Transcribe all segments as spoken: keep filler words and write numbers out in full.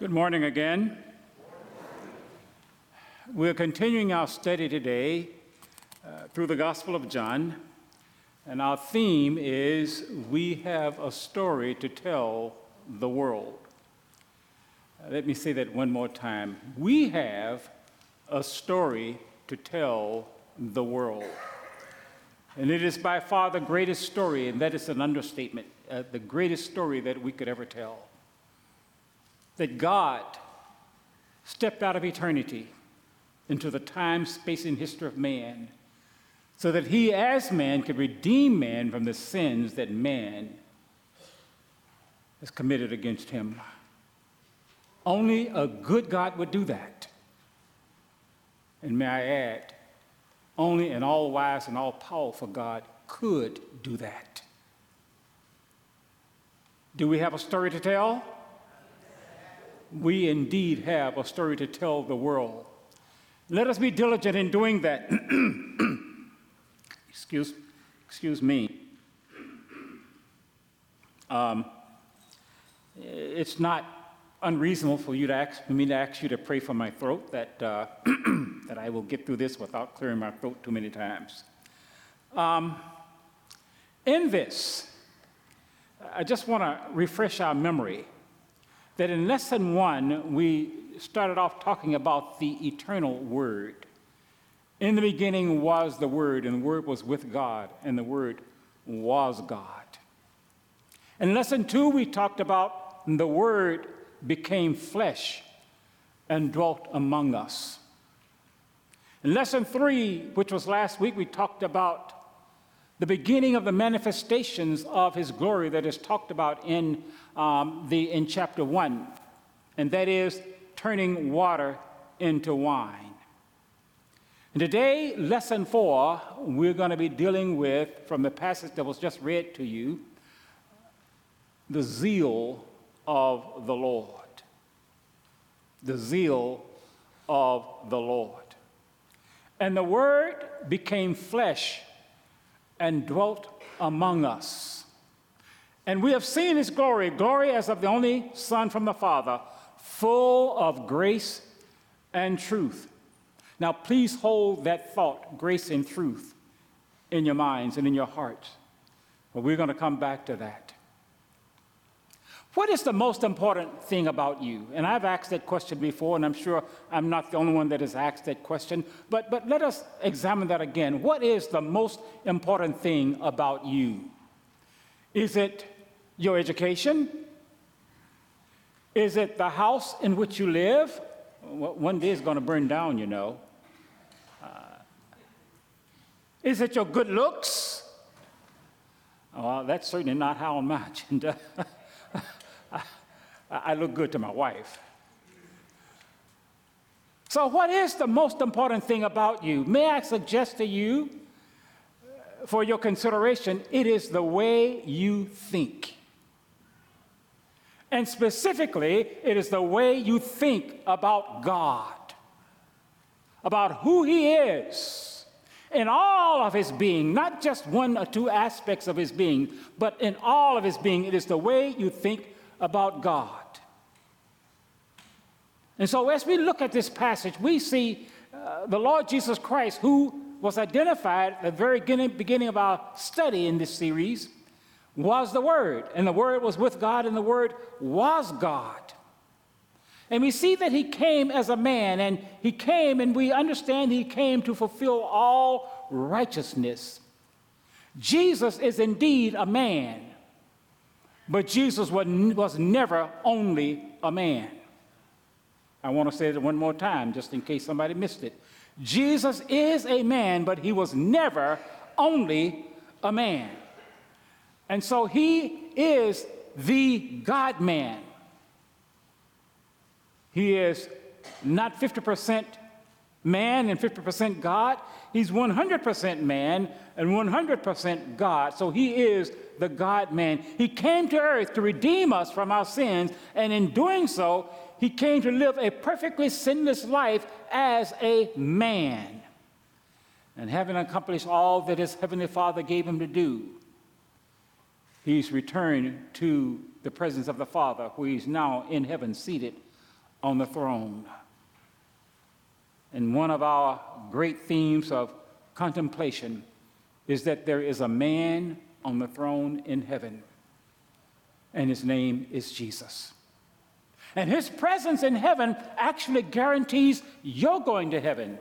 Good morning again. We're continuing our study today uh, through the Gospel of John, and our theme is We Have a Story to Tell the World. Uh, let me say that one more time. We have a story to tell the world. And it is by far the greatest story, and that is an understatement, uh, the greatest story that we could ever tell. That God stepped out of eternity into the time, space, and history of man so that he, as man, could redeem man from the sins that man has committed against him. Only a good God would do that. And may I add, only an all-wise and all-powerful God could do that. Do we have a story to tell? We indeed have a story to tell the world. Let us be diligent in doing that. excuse, excuse me. Um, it's not unreasonable for you to ask for me to ask you to pray for my throat, that uh, that I will get through this without clearing my throat too many times. Um, in this, I just want to refresh our memory that in lesson one, we started off talking about the eternal Word. In the beginning was the Word, and the Word was with God, and the Word was God. In lesson two, we talked about the Word became flesh and dwelt among us. In lesson three, which was last week, we talked about the beginning of the manifestations of his glory that is talked about in, um, the, in chapter one, and that is turning water into wine. And today, lesson four, we're going to be dealing with, from the passage that was just read to you, the zeal of the Lord. The zeal of the Lord. And the Word became flesh and dwelt among us. And we have seen his glory, glory as of the only Son from the Father, full of grace and truth. Now, please hold that thought, grace and truth, in your minds and in your hearts. But we're going to come back to that. What is the most important thing about you? And I've asked that question before, and I'm sure I'm not the only one that has asked that question, but, but let us examine that again. What is the most important thing about you? Is it your education? Is it the house in which you live? Well, one day it's going to burn down, you know. Uh, is it your good looks? Well, that's certainly not how I'm imagined. I look good to my wife. So what is the most important thing about you? May I suggest to you, for your consideration, it is the way you think. And specifically, it is the way you think about God, about who he is in all of his being, not just one or two aspects of his being, but in all of his being. It is the way you think about God. And so as we look at this passage, we see uh, the Lord Jesus Christ, who was identified at the very beginning, beginning of our study in this series, was the Word. And the Word was with God, and the Word was God. And we see that he came as a man, and he came, and we understand he came to fulfill all righteousness. Jesus is indeed a man. But Jesus was never only a man. I want to say it one more time, just in case somebody missed it. Jesus is a man, but he was never only a man. And so he is the God-man. He is not fifty percent man and fifty percent God. He's one hundred percent man and one hundred percent God. So he is the God-man. He came to earth to redeem us from our sins, and in doing so, he came to live a perfectly sinless life as a man. And having accomplished all that his heavenly Father gave him to do, he's returned to the presence of the Father, where he's now in heaven seated on the throne. And one of our great themes of contemplation is that there is a man on the throne in heaven, and his name is Jesus. And his presence in heaven actually guarantees you're going to heaven.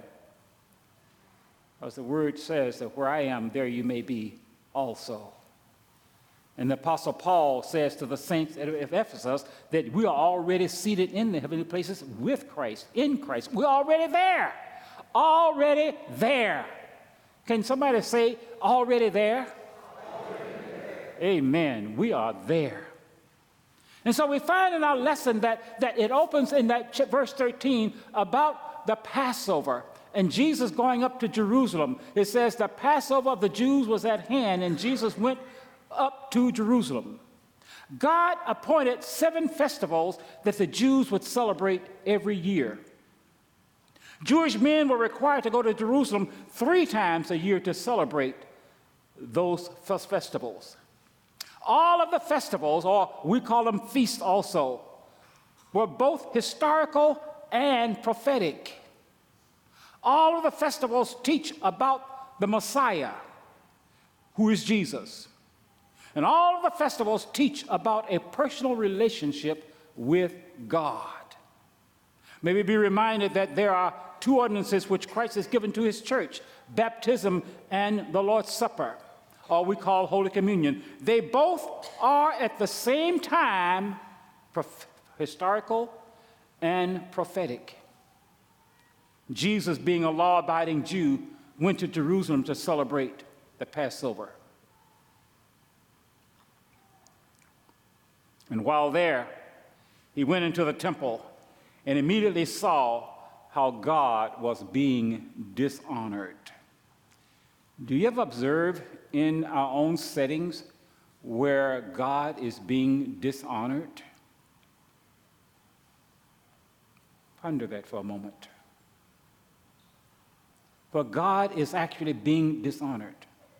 As the word says that where I am, there you may be also. And the Apostle Paul says to the saints at Ephesus that we are already seated in the heavenly places with Christ, in Christ. We're already there. Already there. Can somebody say, already there? Already there. Amen. We are there. And so we find in our lesson that, that it opens in that ch- verse thirteen about the Passover and Jesus going up to Jerusalem. It says the Passover of the Jews was at hand, and Jesus went up to Jerusalem. God appointed seven festivals that the Jews would celebrate every year. Jewish men were required to go to Jerusalem three times a year to celebrate those festivals. All of the festivals, or we call them feasts also, were both historical and prophetic. All of the festivals teach about the Messiah, who is Jesus. And all of the festivals teach about a personal relationship with God. May we be reminded that there are two ordinances which Christ has given to his church, baptism and the Lord's Supper, or we call Holy Communion. They both are at the same time prof- historical and prophetic. Jesus, being a law-abiding Jew, went to Jerusalem to celebrate the Passover. And while there, he went into the temple and immediately saw how God was being dishonored. Do you ever observe in our own settings where God is being dishonored? Ponder that for a moment. But God is actually being dishonored.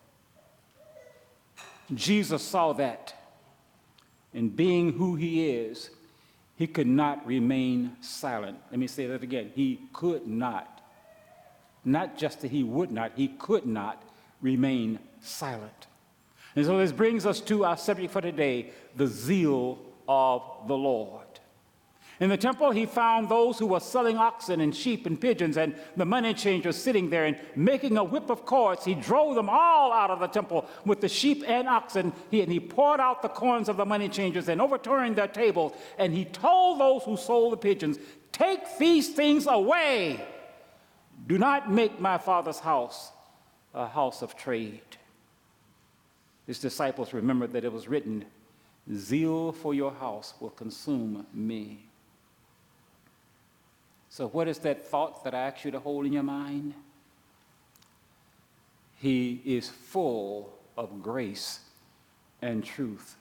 Jesus saw that. And being who he is, he could not remain silent. Let me say that again. He could not. Not just that he would not, he could not remain silent. And so this brings us to our subject for today, the zeal of the Lord. In the temple, he found those who were selling oxen and sheep and pigeons, and the money changers sitting there, and making a whip of cords, he drove them all out of the temple with the sheep and oxen. He, and he poured out the coins of the money changers and overturned their tables. And he told those who sold the pigeons, "Take these things away. Do not make my Father's house a house of trade." His disciples remembered that it was written, "Zeal for your house will consume me." So what is that thought that I ask you to hold in your mind? He is full of grace and truth.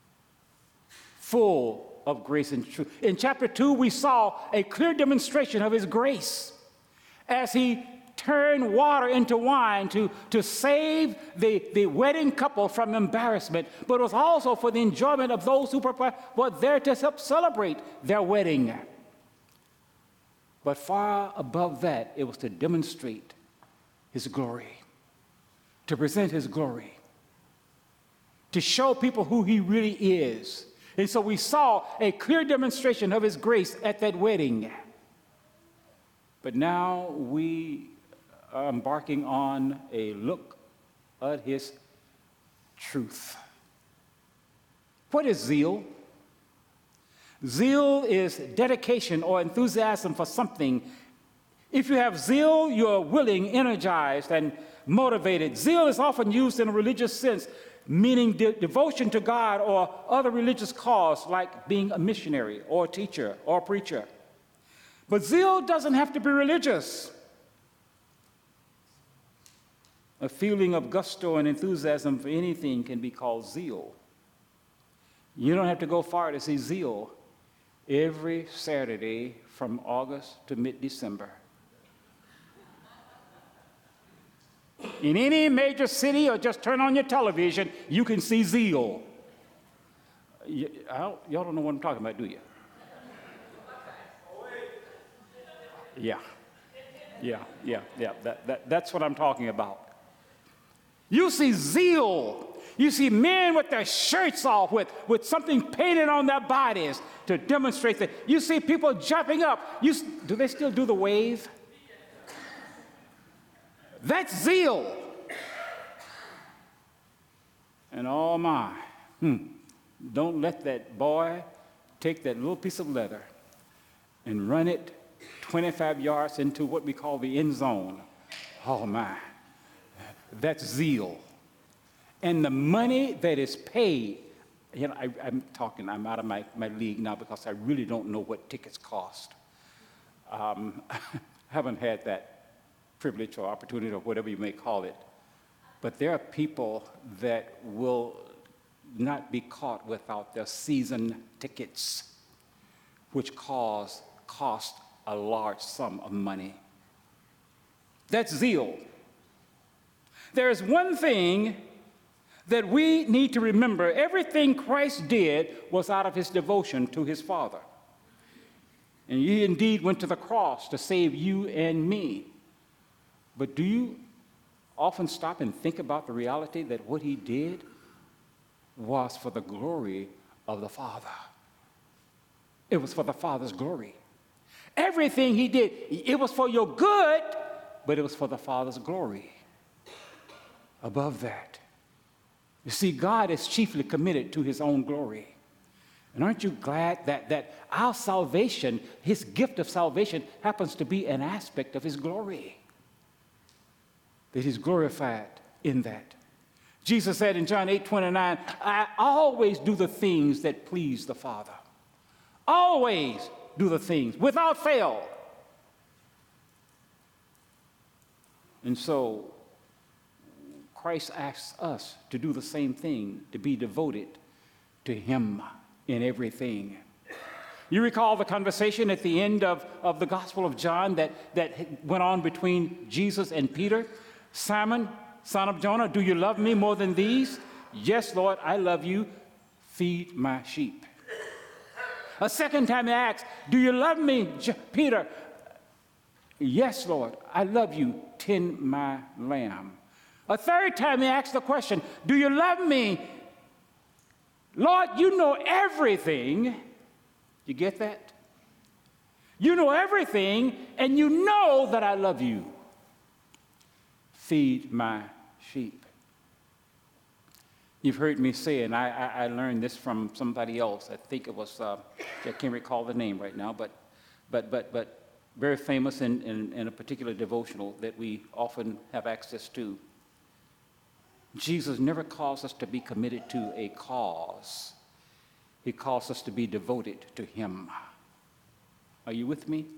Full of grace and truth. In chapter two, we saw a clear demonstration of his grace as he turned water into wine to, to save the, the wedding couple from embarrassment, but it was also for the enjoyment of those who were there to help celebrate their wedding. But far above that, it was to demonstrate his glory, to present his glory, to show people who he really is. And so we saw a clear demonstration of his grace at that wedding. But now we are embarking on a look at his truth. What is zeal? Zeal is dedication or enthusiasm for something. If you have zeal, you're willing, energized, and motivated. Zeal is often used in a religious sense, meaning de- devotion to God or other religious cause, like being a missionary or a teacher or a preacher. But zeal doesn't have to be religious. A feeling of gusto and enthusiasm for anything can be called zeal. You don't have to go far to see zeal every Saturday from August to mid-December. In any major city, or just turn on your television, you can see zeal. You, I don't, y'all don't know what I'm talking about, do you? Yeah, yeah, yeah, yeah. That, that, that's what I'm talking about. You see zeal. You see men with their shirts off, with, with something painted on their bodies to demonstrate that. You see people jumping up. You, do they still do the wave? That's zeal. And oh my, hmm, don't let that boy take that little piece of leather and run it twenty-five yards into what we call the end zone. Oh my, that's zeal. And the money that is paid, you know, I, I'm talking, I'm out of my, my league now because I really don't know what tickets cost. Um, I haven't had that privilege or opportunity or whatever you may call it. But there are people that will not be caught without their season tickets, which cause, cost a large sum of money. That's zeal. There is one thing that we need to remember. Everything Christ did was out of his devotion to his Father. And he indeed went to the cross to save you and me. But do you often stop and think about the reality that what he did was for the glory of the Father? It was for the Father's glory. Everything he did, it was for your good, but it was for the Father's glory. Above that, you see, God is chiefly committed to his own glory. And aren't you glad that, that our salvation, his gift of salvation, happens to be an aspect of his glory? That he's glorified in that. Jesus said in John eight twenty-nine, I always do the things that please the Father. Always do the things, without fail. And so, Christ asks us to do the same thing, to be devoted to him in everything. You recall the conversation at the end of, of the Gospel of John that, that went on between Jesus and Peter? Simon, son of Jonah, do you love me more than these? Yes, Lord, I love you. Feed my sheep. A second time he asks, do you love me, J- Peter? Yes, Lord, I love you. Tend my lamb. A third time he asks the question, do you love me? Lord, you know everything. You get that? You know everything, and you know that I love you. Feed my sheep. You've heard me say, and I, I, I learned this from somebody else. I think it was, uh, I can't recall the name right now, but, but, but, but very famous in, in, in a particular devotional that we often have access to. Jesus never calls us to be committed to a cause. He calls us to be devoted to him. Are you with me?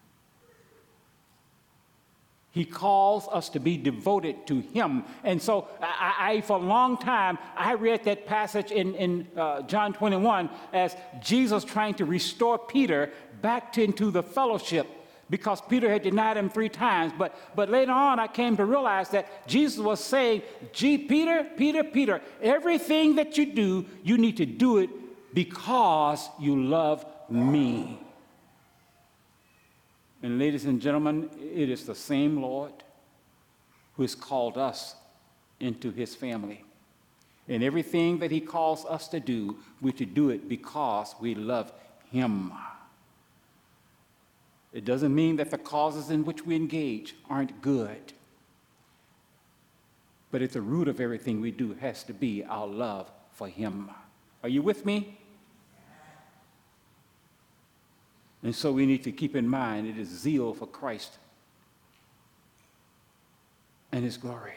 He calls us to be devoted to him. And so I, I for a long time, I read that passage in, in uh, John twenty-one as Jesus trying to restore Peter back to, into the fellowship, because Peter had denied him three times. But, but later on, I came to realize that Jesus was saying, gee, Peter, Peter, Peter, everything that you do, you need to do it because you love me. And ladies and gentlemen, it is the same Lord who has called us into his family. And everything that he calls us to do, we're to do it because we love him. It doesn't mean that the causes in which we engage aren't good. But at the root of everything we do has to be our love for him. Are you with me? And so we need to keep in mind it is zeal for Christ and his glory.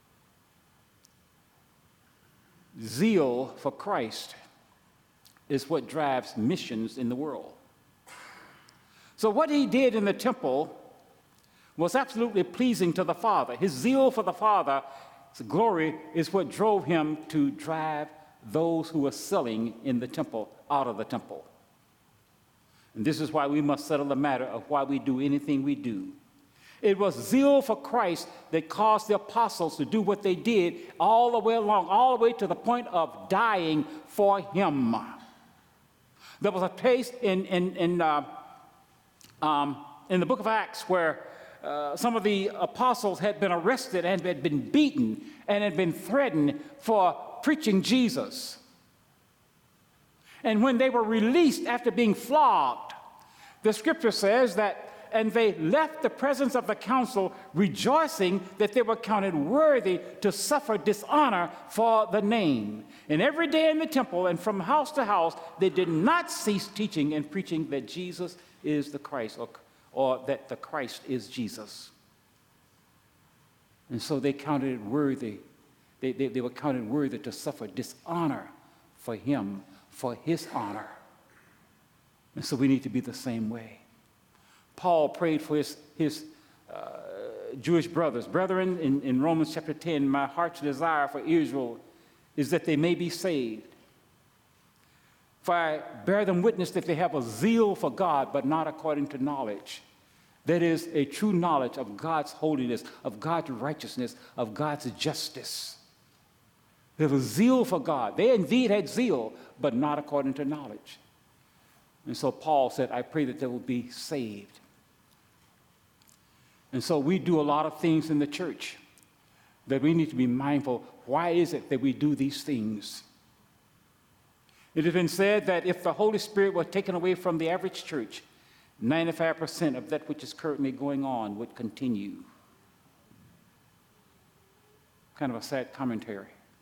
Zeal for Christ is what drives missions in the world. So what he did in the temple was absolutely pleasing to the Father. His zeal for the Father's glory is what drove him to drive those who were selling in the temple out of the temple. And this is why we must settle the matter of why we do anything we do. It was zeal for Christ that caused the apostles to do what they did all the way along, all the way to the point of dying for him. There was a place in, in, in uh, um, in the book of Acts where uh, some of the apostles had been arrested and had been beaten and had been threatened for preaching Jesus. And when they were released after being flogged, the scripture says that, and they left the presence of the council rejoicing that they were counted worthy to suffer dishonor for the name. And every day in the temple and from house to house, they did not cease teaching and preaching that Jesus is the Christ, or, or that the Christ is Jesus. And so they counted it worthy. They, they, they were counted worthy to suffer dishonor for him, for his honor. And so we need to be the same way. Paul prayed for his, his uh, Jewish brothers. Brethren, in, in Romans chapter ten, my heart's desire for Israel is that they may be saved. For I bear them witness that they have a zeal for God, but not according to knowledge. That is, a true knowledge of God's holiness, of God's righteousness, of God's justice. They have a zeal for God. They indeed had zeal, but not according to knowledge. And so Paul said, I pray that they will be saved. And so we do a lot of things in the church that we need to be mindful. Why is it that we do these things? It has been said that if the Holy Spirit were taken away from the average church, ninety-five percent of that which is currently going on would continue. Kind of a sad commentary.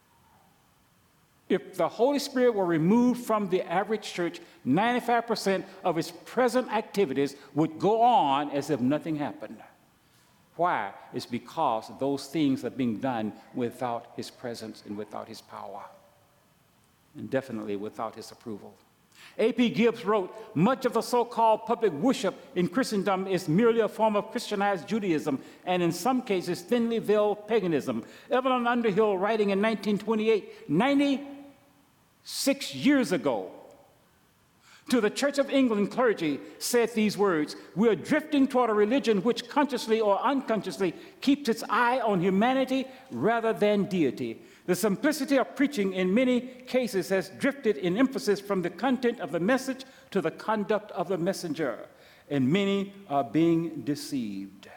If the Holy Spirit were removed from the average church, ninety-five percent of its present activities would go on as if nothing happened. Why? It's because those things are being done without his presence and without his power, and definitely without his approval. A P Gibbs wrote, much of the so-called public worship in Christendom is merely a form of Christianized Judaism, and in some cases thinly veiled paganism. Evelyn Underhill, writing in nineteen twenty-eight, ninety-six years ago, to the Church of England clergy, said these words, we are drifting toward a religion which consciously or unconsciously keeps its eye on humanity rather than deity. The simplicity of preaching in many cases has drifted in emphasis from the content of the message to the conduct of the messenger, and many are being deceived.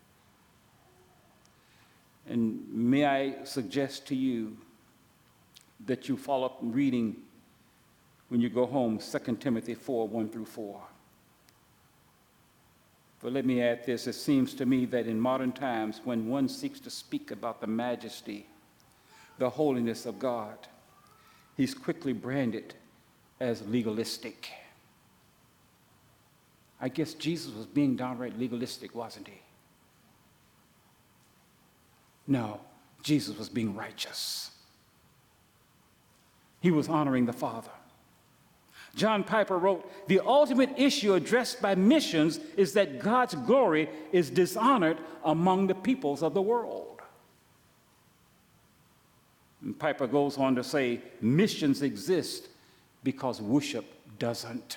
And may I suggest to you that you follow up reading when you go home, Second Timothy four, one through four. But let me add this. It seems to me that in modern times, when one seeks to speak about the majesty, the holiness of God, he's quickly branded as legalistic. I guess Jesus was being downright legalistic, wasn't he? No, Jesus was being righteous. He was honoring the Father. John Piper wrote, the ultimate issue addressed by missions is that God's glory is dishonored among the peoples of the world. And Piper goes on to say, missions exist because worship doesn't.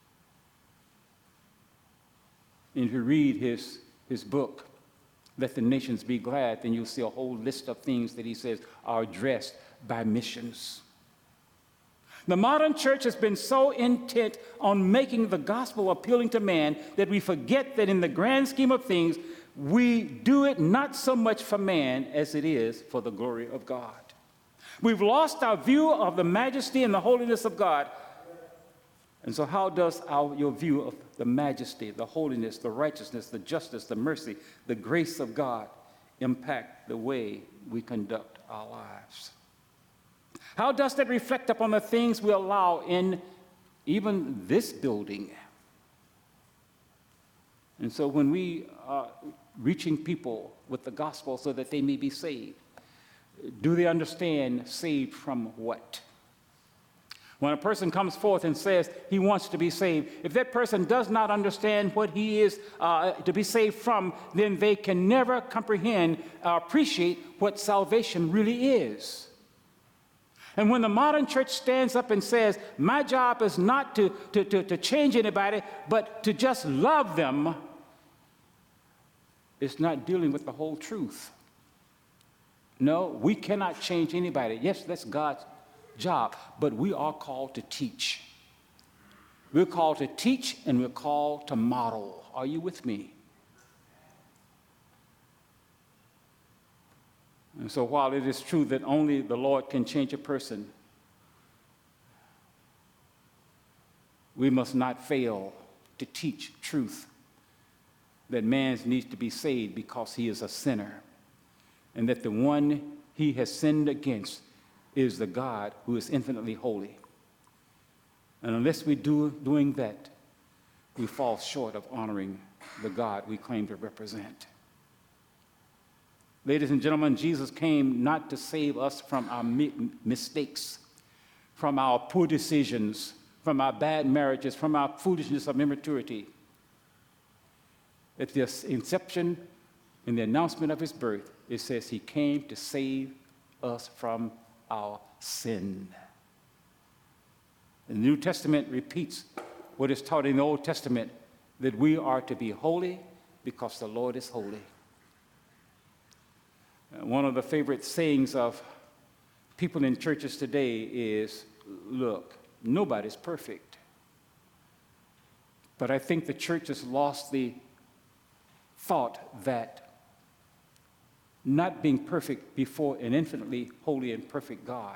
And if you read his, his book, Let the Nations Be Glad, then you'll see a whole list of things that he says are addressed by missions. The modern church has been so intent on making the gospel appealing to man that we forget that in the grand scheme of things, we do it not so much for man as it is for the glory of God. We've lost our view of the majesty and the holiness of God. And so how does our, your view of the majesty, the holiness, the righteousness, the justice, the mercy, the grace of God impact the way we conduct our lives? How does that reflect upon the things we allow in even this building? And so when we are reaching people with the gospel so that they may be saved, do they understand saved from what? When a person comes forth and says he wants to be saved, if that person does not understand what he is uh, to be saved from, then they can never comprehend or appreciate what salvation really is. And when the modern church stands up and says, my job is not to, to, to, to change anybody, but to just love them, it's not dealing with the whole truth. No, we cannot change anybody. Yes, that's God's job, but we are called to teach. We're called to teach and we're called to model. Are you with me? And so while it is true that only the Lord can change a person, we must not fail to teach truth, that man needs to be saved because he is a sinner, and that the one he has sinned against is the God who is infinitely holy. And unless we do doing that, we fall short of honoring the God we claim to represent. Ladies and gentlemen, Jesus came not to save us from our mi- mistakes, from our poor decisions, from our bad marriages, from our foolishness of immaturity. At the inception, in the announcement of his birth, it says he came to save us from our sin. The New Testament repeats what is taught in the Old Testament, that we are to be holy because the Lord is holy. One of the favorite sayings of people in churches today is, look, nobody's perfect. But I think the church has lost the thought that not being perfect before an infinitely holy and perfect God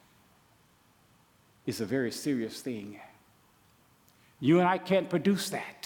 is a very serious thing. You and I can't produce that.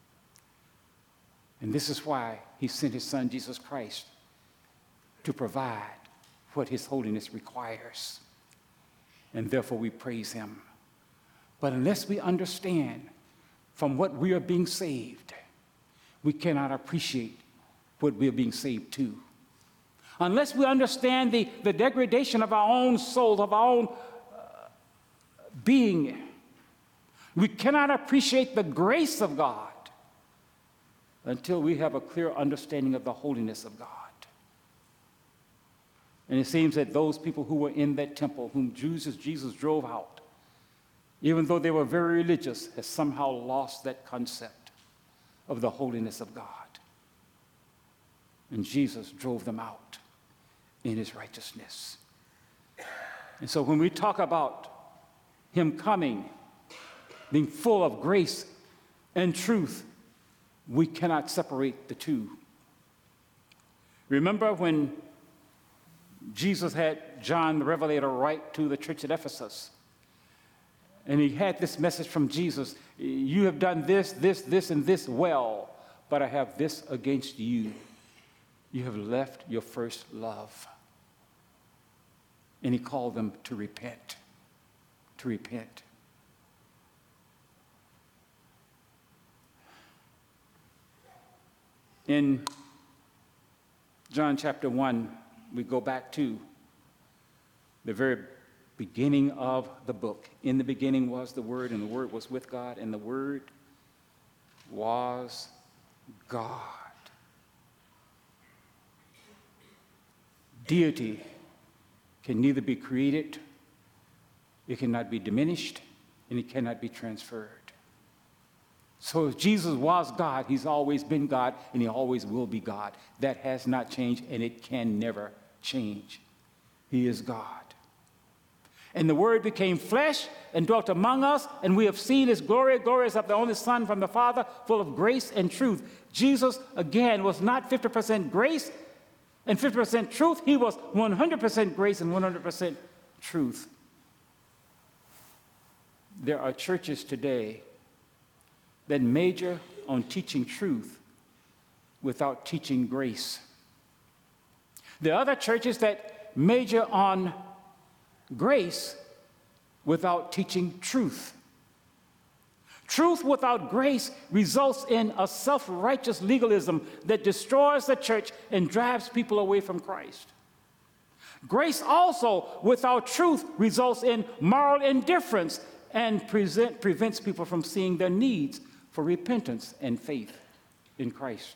And this is why he sent his son, Jesus Christ, to provide what his holiness requires. And therefore we praise him. But unless we understand from what we are being saved, we cannot appreciate what we are being saved to. Unless we understand the, the degradation of our own soul, of our own uh, being, we cannot appreciate the grace of God until we have a clear understanding of the holiness of God. And it seems that those people who were in that temple, whom Jesus, Jesus drove out, even though they were very religious, has somehow lost that concept of the holiness of God. And Jesus drove them out in his righteousness. And so when we talk about him coming, being full of grace and truth, we cannot separate the two. Remember when Jesus had John the Revelator write to the church at Ephesus, and he had this message from Jesus: you have done this, this, this, and this well, but I have this against you. You have left your first love. And he called them to repent, to repent. In John chapter one, we go back to the very beginning of the book. In the beginning was the Word, and the Word was with God, and the Word was God. Deity can neither be created, it cannot be diminished, and it cannot be transferred. So if Jesus was God, he's always been God, and he always will be God. That has not changed, and it can never change. He is God. And the Word became flesh and dwelt among us, and we have seen his glory, glory as of the only Son from the Father, full of grace and truth. Jesus, again, was not fifty percent grace and fifty percent truth. He was one hundred percent grace and one hundred percent truth. There are churches today that major on teaching truth without teaching grace. There are other churches that major on grace without teaching truth. Truth without grace results in a self-righteous legalism that destroys the church and drives people away from Christ. Grace also without truth results in moral indifference and present, prevents people from seeing their needs for repentance and faith in Christ.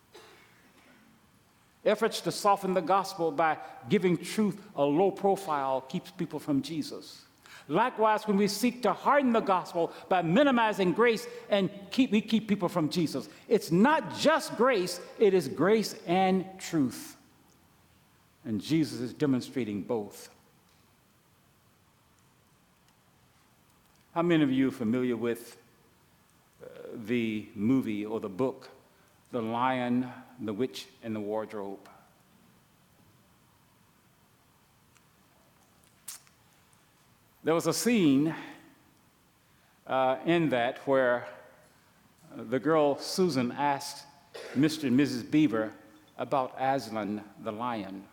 Efforts to soften the gospel by giving truth a low profile keeps people from Jesus. Likewise, when we seek to harden the gospel by minimizing grace, and keep, we keep people from Jesus. It's not just grace, it is grace and truth. And Jesus is demonstrating both. How many of you are familiar with the movie or the book, The Lion, the Witch, and the Wardrobe. There was a scene uh, in that where the girl Susan asked Mister and Missus Beaver about Aslan the lion.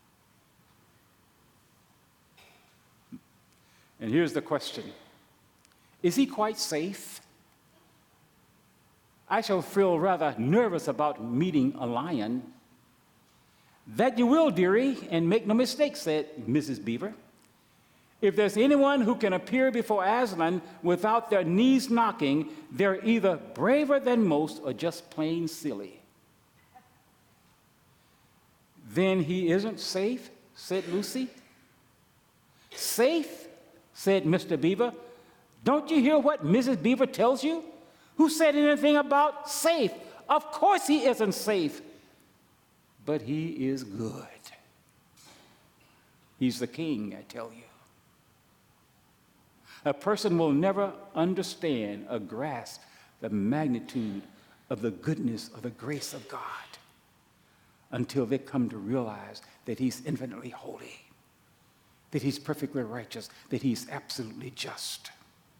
And here's the question: is he quite safe? I shall feel rather nervous about meeting a lion. That you will, dearie, and make no mistake, said Missus Beaver. If there's anyone who can appear before Aslan without their knees knocking, they're either braver than most or just plain silly. Then he isn't safe, said Lucy. Safe, said Mister Beaver. Don't you hear what Missus Beaver tells you? Who said anything about safe? Of course he isn't safe, but he is good. He's the king, I tell you. A person will never understand or grasp the magnitude of the goodness or the grace of God until they come to realize that he's infinitely holy, that he's perfectly righteous, that he's absolutely just.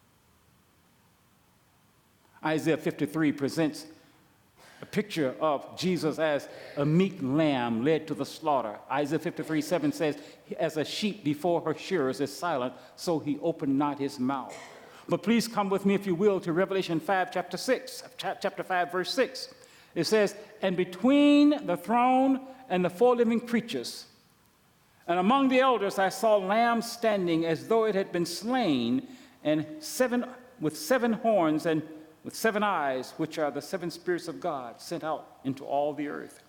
Isaiah fifty-three presents a picture of Jesus as a meek lamb led to the slaughter. Isaiah fifty-three seven says, as a sheep before her shearers is silent, so he opened not his mouth. But please come with me, if you will, to Revelation five, chapter six, chapter five, verse six. It says, and between the throne and the four living creatures, and among the elders I saw lambs standing as though it had been slain, and seven with seven horns and with seven eyes, which are the seven spirits of God sent out into all the earth.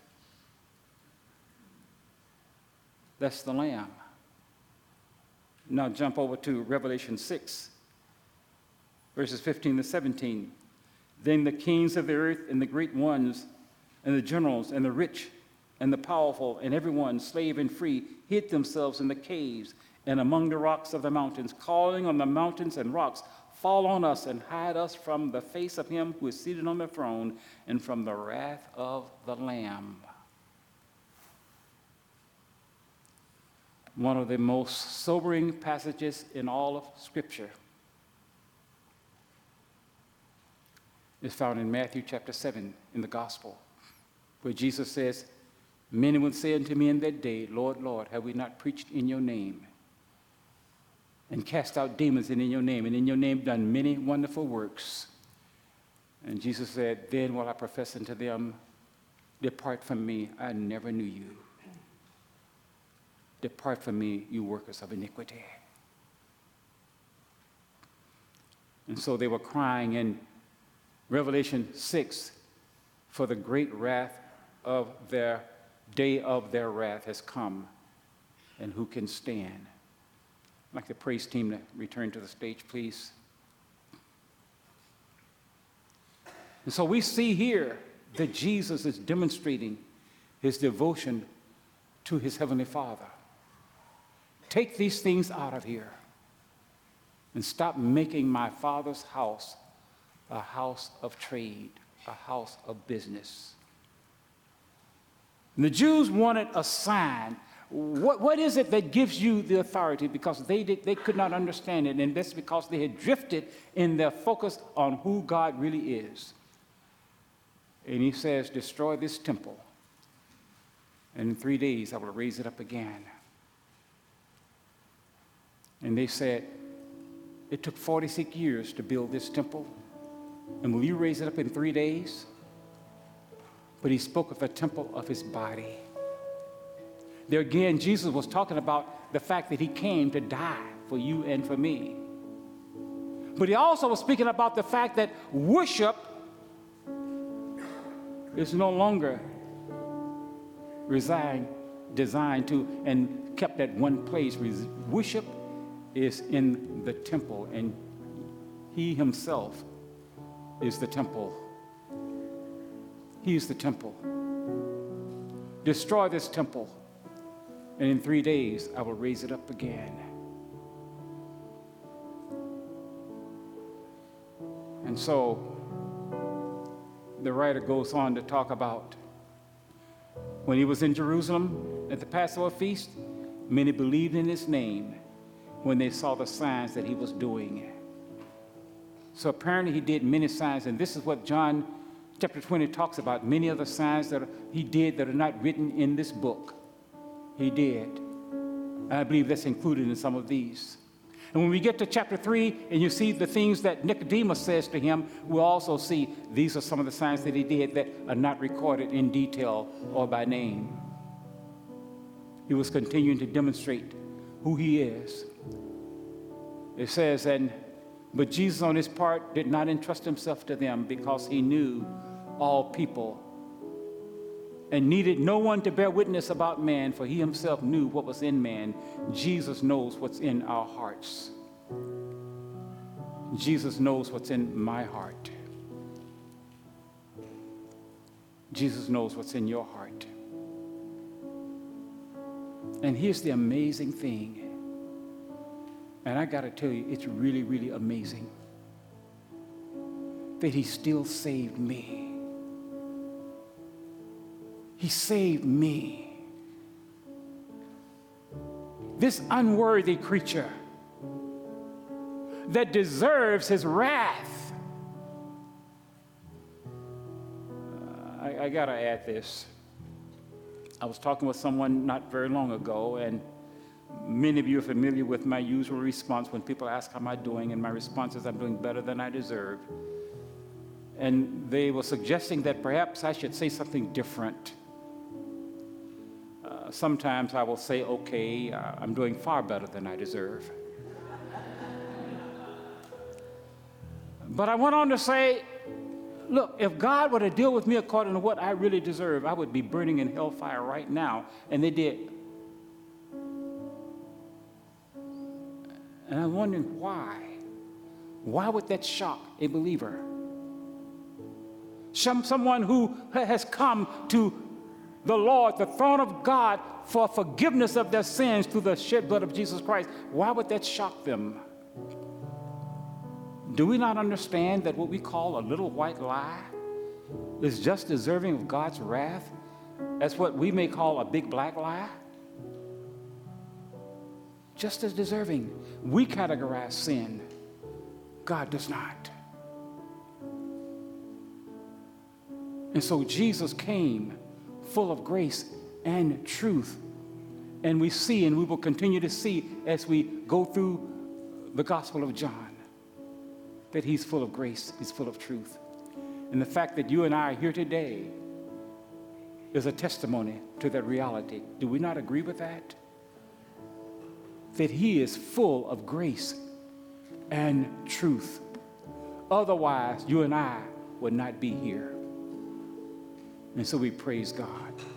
That's the Lamb. Now jump over to Revelation six, verses fifteen to seventeen. Then the kings of the earth and the great ones and the generals and the rich and the powerful and everyone, slave and free, hid themselves in the caves and among the rocks of the mountains, calling on the mountains and rocks, fall on us and hide us from the face of him who is seated on the throne and from the wrath of the Lamb. One of the most sobering passages in all of Scripture is found in Matthew chapter seven in the Gospel, where Jesus says, many will say unto me in that day, Lord, Lord, have we not preached in your name, and cast out demons in your name, and in your name done many wonderful works? And Jesus said, then will I profess unto them, depart from me, I never knew you. Depart from me, you workers of iniquity. And so they were crying in Revelation six, for the great wrath of their day of their wrath has come, and who can stand? I'd like the praise team to return to the stage, please. And so we see here that Jesus is demonstrating his devotion to his Heavenly Father. Take these things out of here and stop making my Father's house a house of trade, a house of business. And the Jews wanted a sign. What, what is it that gives you the authority? Because they, did, they could not understand it, and that's because they had drifted in their focus on who God really is. And he says, destroy this temple, and in three days I will raise it up again. And they said, it took forty-six years to build this temple, and will you raise it up in three days? But he spoke of the temple of his body. There again, Jesus was talking about the fact that he came to die for you and for me. But he also was speaking about the fact that worship is no longer resigned, designed to and kept at one place. Worship is in the temple, and he himself is the temple. He is the temple. Destroy this temple, and in three days I will raise it up again. And so the writer goes on to talk about when he was in Jerusalem at the Passover feast, many believed in his name when they saw the signs that he was doing. So apparently he did many signs, and this is what John chapter twenty talks about, many of the signs that he did that are not written in this book. He did. And I believe that's included in some of these. And when we get to chapter three and you see the things that Nicodemus says to him, we'll also see these are some of the signs that he did that are not recorded in detail or by name. He was continuing to demonstrate who he is. It says, and but Jesus on his part did not entrust himself to them because he knew all people and needed no one to bear witness about man, for he himself knew what was in man. Jesus knows what's in our hearts. Jesus knows what's in my heart. Jesus knows what's in your heart. And here's the amazing thing, and I got to tell you, it's really, really amazing that he still saved me. He saved me. This unworthy creature that deserves his wrath. Uh, I, I got to add this. I was talking with someone not very long ago, and many of you are familiar with my usual response when people ask how am I doing, and my response is I'm doing better than I deserve. And they were suggesting that perhaps I should say something different. Uh, sometimes I will say, okay, uh, I'm doing far better than I deserve. But I went on to say, look, if God were to deal with me according to what I really deserve, I would be burning in hellfire right now. And they did. And I'm wondering why. Why would that shock a believer? Some, someone who has come to the Lord, the throne of God, for forgiveness of their sins through the shed blood of Jesus Christ. Why would that shock them? Do we not understand that what we call a little white lie is just deserving of God's wrath? That's what we may call a big black lie. Just as deserving. We categorize sin. God does not. And so Jesus came full of grace and truth. And we see, and we will continue to see as we go through the Gospel of John, that he's full of grace, he's full of truth. And the fact that you and I are here today is a testimony to that reality. Do we not agree with that? That he is full of grace and truth. Otherwise, you and I would not be here. And so we praise God.